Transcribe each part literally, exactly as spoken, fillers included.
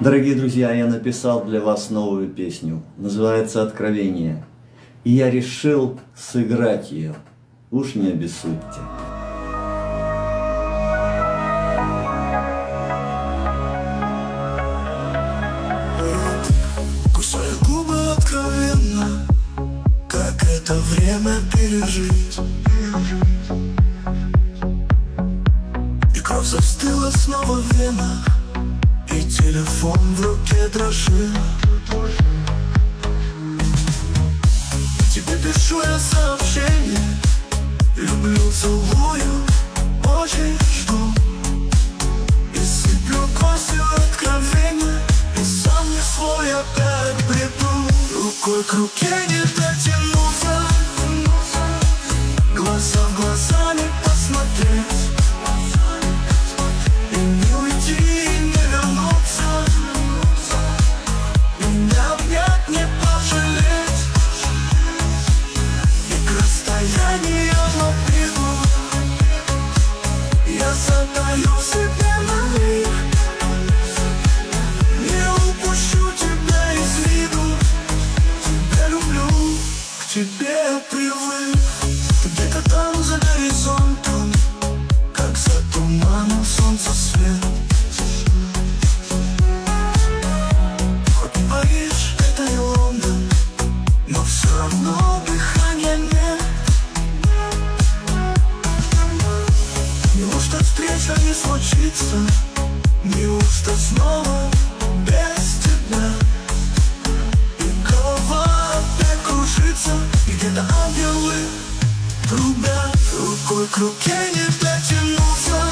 Дорогие друзья, я написал для вас новую песню. Называется «Откровение». И я решил сыграть ее. Уж не обессудьте. Кусаю губы откровенно, как это время пережить. И кровь застыла снова в венах, и телефон в руке дрожит. Тебе пишу я сообщение, люблю, целую, очень жду. И сыплю костью откровения, и сам не свой опять бреду. Рукой к руке не дотянуться, глаза в глаза не посмотреть, и не уйти, и не вернуться, меня обнять, не пожалеть. И к расстоянию на бегу я задаю себе на миг, не упущу тебя из виду. Тебя люблю, к тебе я привык. Ты где-то там за горизонтом, как за туманом солнца свет. Хоть не Париж, это и Лондон, но все равно дыхания нет. Неужто встреча не случится? Неужто снова без тебя? И голова опять кружится, и где-то ангелы трубят. Рукой к руке не дотянуться,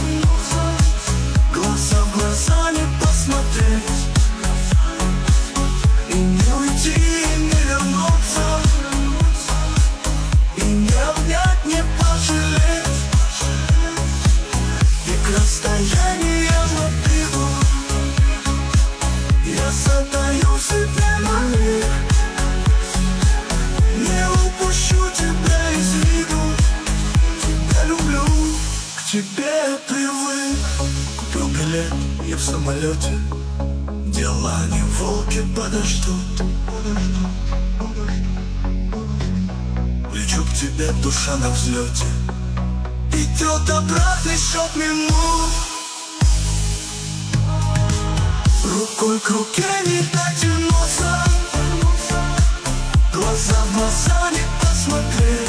глаза в глаза не посмотреть, и не уйти, и не вернуться, и не обнять, не пожалеть. И к расстоянию на бегу я задаю себе на миг, не упущу тебя из виду. Тебя люблю, к тебе я привык. Купил билет, я в самолете, дела не волки подождут. Лечу к тебе, душа на взлете, идет обратный счет минут. Рукой к руке не дотянуться, глаза в глаза не посмотреть,